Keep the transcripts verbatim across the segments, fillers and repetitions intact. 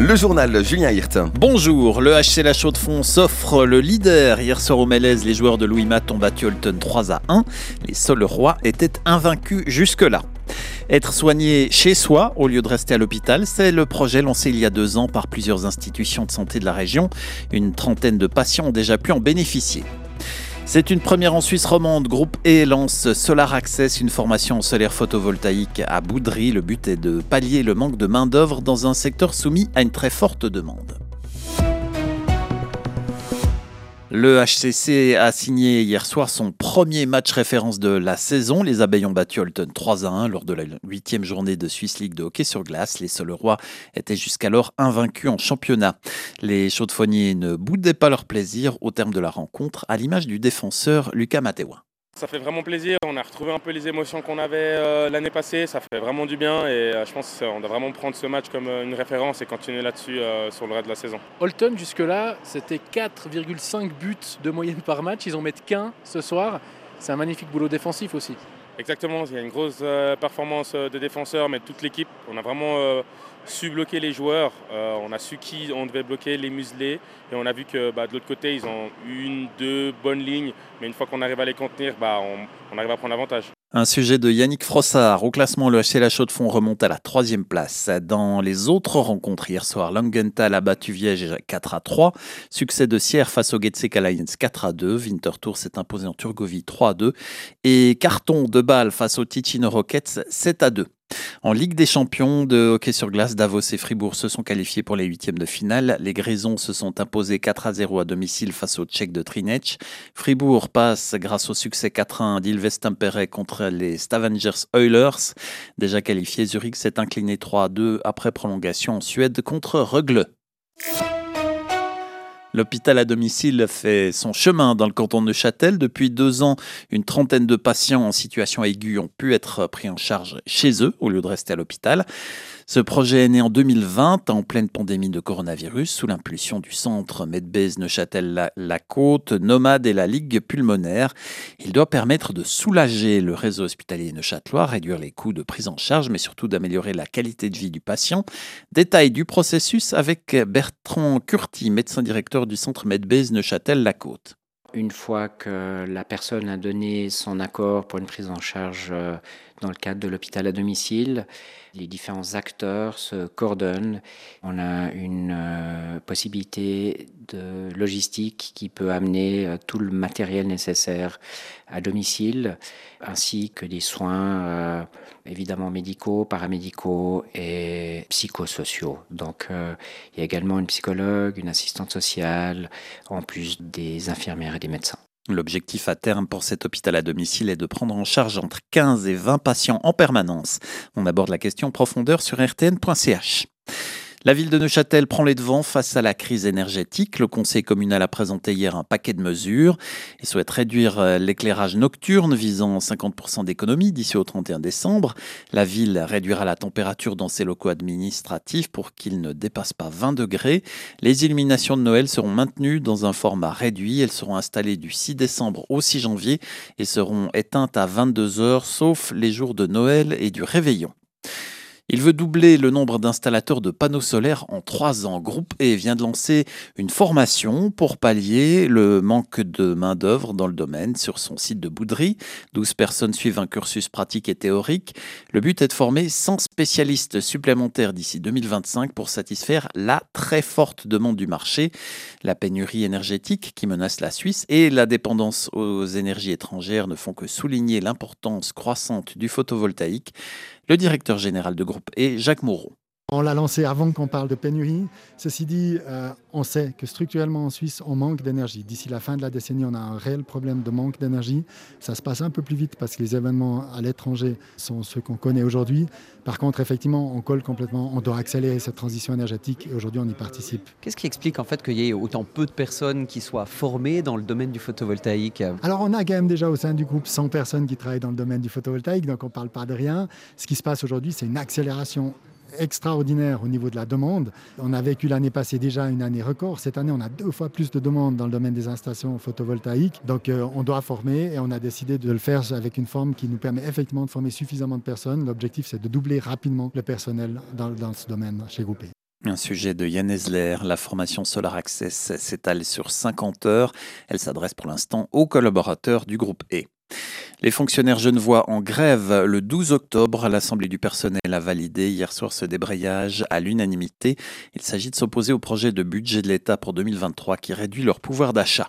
Le journal Julien Hirt. Bonjour, le H C La Chaux-de-Fonds s'offre le leader. Hier soir au Mélèze, les joueurs de Louis Matt ont battu Holton trois à un. Les Solerois étaient invaincus jusque-là. Être soigné chez soi au lieu de rester à l'hôpital, c'est le projet lancé il y a deux ans par plusieurs institutions de santé de la région. Une trentaine de patients ont déjà pu en bénéficier. C'est une première en Suisse romande. Groupe E lance Solar Access, une formation en solaire photovoltaïque à Boudry. Le but est de pallier le manque de main-d'œuvre dans un secteur soumis à une très forte demande. Le H C C a signé hier soir son premier match référence de la saison. Les Abeilles ont battu Holton trois à un lors de la huitième journée de Swiss League de hockey sur glace. Les Solerois étaient jusqu'alors invaincus en championnat. Les Chaux-de-Fonniers ne boudaient pas leur plaisir au terme de la rencontre, à l'image du défenseur Lucas Matéouin. Ça fait vraiment plaisir, on a retrouvé un peu les émotions qu'on avait euh, l'année passée, ça fait vraiment du bien et euh, je pense qu'on doit vraiment prendre ce match comme euh, une référence et continuer là-dessus euh, sur le reste de la saison. Holton jusque-là, c'était quatre virgule cinq buts de moyenne par match, ils en mettent qu'un ce soir, c'est un magnifique boulot défensif aussi. Exactement, il y a une grosse euh, performance euh, des défenseurs, mais de toute l'équipe. On a vraiment euh, su bloquer les joueurs, euh, on a su qui on devait bloquer, les museler. Et on a vu que bah, de l'autre côté, ils ont une, deux bonnes lignes. Mais une fois qu'on arrive à les contenir, bah, on, on arrive à prendre l'avantage. Un sujet de Yannick Frossard. Au classement, le H C La Chaux-de-Fonds remonte à la troisième place. Dans les autres rencontres hier soir, Langenthal a battu Viège quatre à trois. Succès de Sierre face au Getsek Alliance quatre à deux. Winterthur s'est imposé en Turgovie trois à deux. Et Carton de Bâle face au Ticino Rockets sept à deux. En Ligue des champions de hockey sur glace, Davos et Fribourg se sont qualifiés pour les huitièmes de finale. Les Grisons se sont imposés quatre à zéro à domicile face aux Tchèques de Trinec. Fribourg passe grâce au succès quatre à un d'Ilves Tampere contre les Stavanger Oilers. Déjà qualifié, Zurich s'est incliné trois à deux après prolongation en Suède contre Rögle. L'hôpital à domicile fait son chemin dans le canton de Neuchâtel. Depuis deux ans, une trentaine de patients en situation aiguë ont pu être pris en charge chez eux au lieu de rester à l'hôpital. Ce projet est né en deux mille vingt, en pleine pandémie de coronavirus, sous l'impulsion du centre Medbase Neuchâtel-La Côte, Nomade et la Ligue pulmonaire. Il doit permettre de soulager le réseau hospitalier neuchâtelois, réduire les coûts de prise en charge, mais surtout d'améliorer la qualité de vie du patient. Détail du processus avec Bertrand Curti, médecin directeur du centre Medbase Neuchâtel-La Côte. Une fois que la personne a donné son accord pour une prise en charge dans le cadre de l'hôpital à domicile, les différents acteurs se coordonnent. On a une euh, possibilité de logistique qui peut amener euh, tout le matériel nécessaire à domicile, ainsi que des soins euh, évidemment médicaux, paramédicaux et psychosociaux. Donc euh, il y a également une psychologue, une assistante sociale, en plus des infirmières et des médecins. L'objectif à terme pour cet hôpital à domicile est de prendre en charge entre quinze et vingt patients en permanence. On aborde la question en profondeur sur r t n point c h. La ville de Neuchâtel prend les devants face à la crise énergétique. Le conseil communal a présenté hier un paquet de mesures et souhaite réduire l'éclairage nocturne visant cinquante pour cent d'économie d'ici au trente et un décembre. La ville réduira la température dans ses locaux administratifs pour qu'il ne dépasse pas vingt degrés. Les illuminations de Noël seront maintenues dans un format réduit. Elles seront installées du six décembre au six janvier et seront éteintes à vingt-deux heures, sauf les jours de Noël et du Réveillon. Il veut doubler le nombre d'installateurs de panneaux solaires en trois ans. Groupe E vient de lancer une formation pour pallier le manque de main-d'œuvre dans le domaine sur son site de Boudry. douze personnes suivent un cursus pratique et théorique. Le but est de former cent spécialistes supplémentaires d'ici deux mille vingt-cinq pour satisfaire la très forte demande du marché. La pénurie énergétique qui menace la Suisse et la dépendance aux énergies étrangères ne font que souligner l'importance croissante du photovoltaïque. Le directeur général de Groupe E, Jacques Moreau. On l'a lancé avant qu'on parle de pénurie. Ceci dit, euh, on sait que structurellement en Suisse, on manque d'énergie. D'ici la fin de la décennie, on a un réel problème de manque d'énergie. Ça se passe un peu plus vite parce que les événements à l'étranger sont ceux qu'on connaît aujourd'hui. Par contre, effectivement, on colle complètement. On doit accélérer cette transition énergétique et aujourd'hui, on y participe. Qu'est-ce qui explique en fait qu'il y ait autant peu de personnes qui soient formées dans le domaine du photovoltaïque ? Alors, on a quand même déjà au sein du groupe cent personnes qui travaillent dans le domaine du photovoltaïque, donc on ne parle pas de rien. Ce qui se passe aujourd'hui, c'est une accélération extraordinaire au niveau de la demande. On a vécu l'année passée déjà une année record. Cette année, on a deux fois plus de demandes dans le domaine des installations photovoltaïques. Donc, euh, on doit former et on a décidé de le faire avec une forme qui nous permet effectivement de former suffisamment de personnes. L'objectif, c'est de doubler rapidement le personnel dans, dans ce domaine chez Groupe E. Un sujet de Yann Esler, la formation Solar Access s'étale sur cinquante heures. Elle s'adresse pour l'instant aux collaborateurs du groupe E. Les fonctionnaires genevois en grève le douze octobre. L'Assemblée du personnel a validé hier soir ce débrayage à l'unanimité. Il s'agit de s'opposer au projet de budget de l'État pour deux mille vingt-trois qui réduit leur pouvoir d'achat.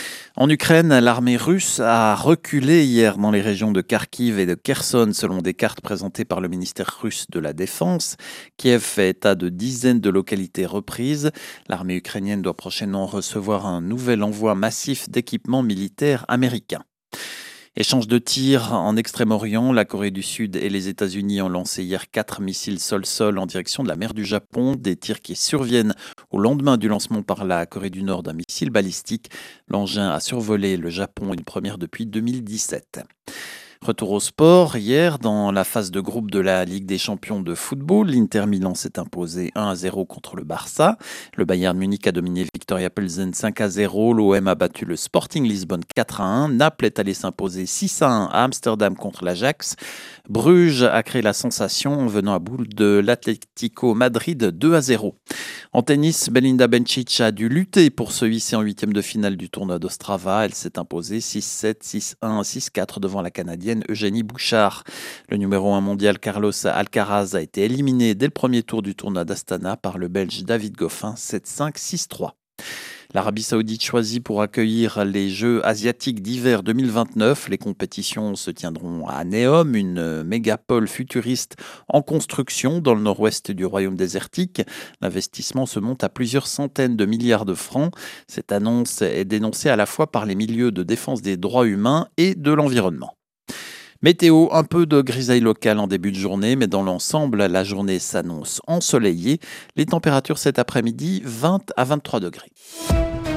En Ukraine, l'armée russe a reculé hier dans les régions de Kharkiv et de Kherson selon des cartes présentées par le ministère russe de la Défense. Kiev fait état de dizaines de localités reprises. L'armée ukrainienne doit prochainement recevoir un nouvel envoi massif d'équipements militaires américains. Échange de tirs en Extrême-Orient, la Corée du Sud et les États-Unis ont lancé hier quatre missiles sol-sol en direction de la mer du Japon, des tirs qui surviennent au lendemain du lancement par la Corée du Nord d'un missile balistique. L'engin a survolé le Japon, une première depuis deux mille dix-sept. Retour au sport, hier, dans la phase de groupe de la Ligue des champions de football, l'Inter Milan s'est imposé un à zéro contre le Barça. Le Bayern Munich a dominé le Viktoria Plzen cinq à zéro. L'O M a battu le Sporting Lisbonne quatre à un. Naples est allé s'imposer six à un à Amsterdam contre l'Ajax. Bruges a créé la sensation en venant à bout de l'Atlético Madrid deux à zéro. En tennis, Belinda Bencic a dû lutter pour se hisser en huitième de finale du tournoi d'Ostrava. Elle s'est imposée six sept, six un, six quatre devant la Canadienne Eugénie Bouchard. Le numéro un mondial Carlos Alcaraz a été éliminé dès le premier tour du tournoi d'Astana par le Belge David Goffin sept cinq, six trois. L'Arabie Saoudite choisit pour accueillir les Jeux asiatiques d'hiver deux mille vingt-neuf. Les compétitions se tiendront à Neom, une mégapole futuriste en construction dans le nord-ouest du royaume désertique. L'investissement se monte à plusieurs centaines de milliards de francs. Cette annonce est dénoncée à la fois par les milieux de défense des droits humains et de l'environnement. Météo, un peu de grisaille locale en début de journée, mais dans l'ensemble, la journée s'annonce ensoleillée. Les températures cet après-midi, vingt à vingt-trois degrés.